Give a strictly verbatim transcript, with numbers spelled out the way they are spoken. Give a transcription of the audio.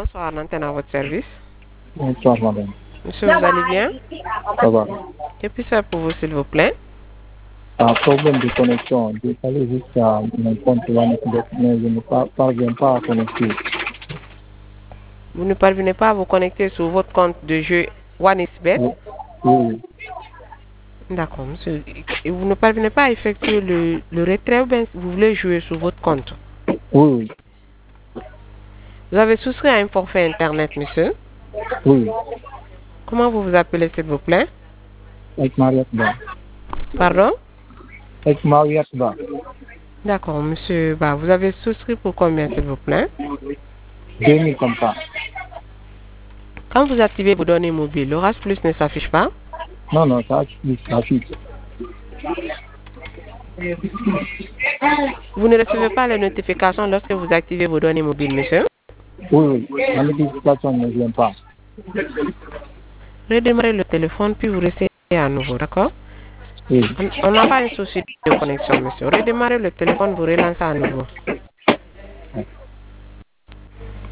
bonsoir, l'antenne à votre service. Bonsoir, madame. Monsieur, vous allez bien? Ça va. Que puis-je faire pour vous, s'il vous plaît? Un problème de connexion. J'ai allé jusqu'à mon compte OneXBet, mais je ne par- parviens pas à connecter. Vous ne parvenez pas à vous connecter sur votre compte de jeu OneXBet? Oui. Oui. D'accord, monsieur. Et vous ne parvenez pas à effectuer le, le retrait ou bien vous voulez jouer sur votre compte? Oui. Vous avez souscrit à un forfait Internet, monsieur? Oui. Comment vous vous appelez, s'il vous plaît? Avec Mariette Ba. Pardon? Avec Mariette Ba. D'accord, monsieur. Bah, vous avez souscrit pour combien, s'il vous plaît? deux mille comme ça. Quand vous activez vos données mobiles, l'Orange Plus ne s'affiche pas? Non, non, ça affiche. Vous ne recevez pas les notifications lorsque vous activez vos données mobiles, monsieur? Oui, oui. La notification ne vient pas. Redémarrez le téléphone, puis vous réessayez à nouveau, d'accord? Oui. On n'a pas un souci de connexion, monsieur. Redémarrez le téléphone, vous relancez à nouveau.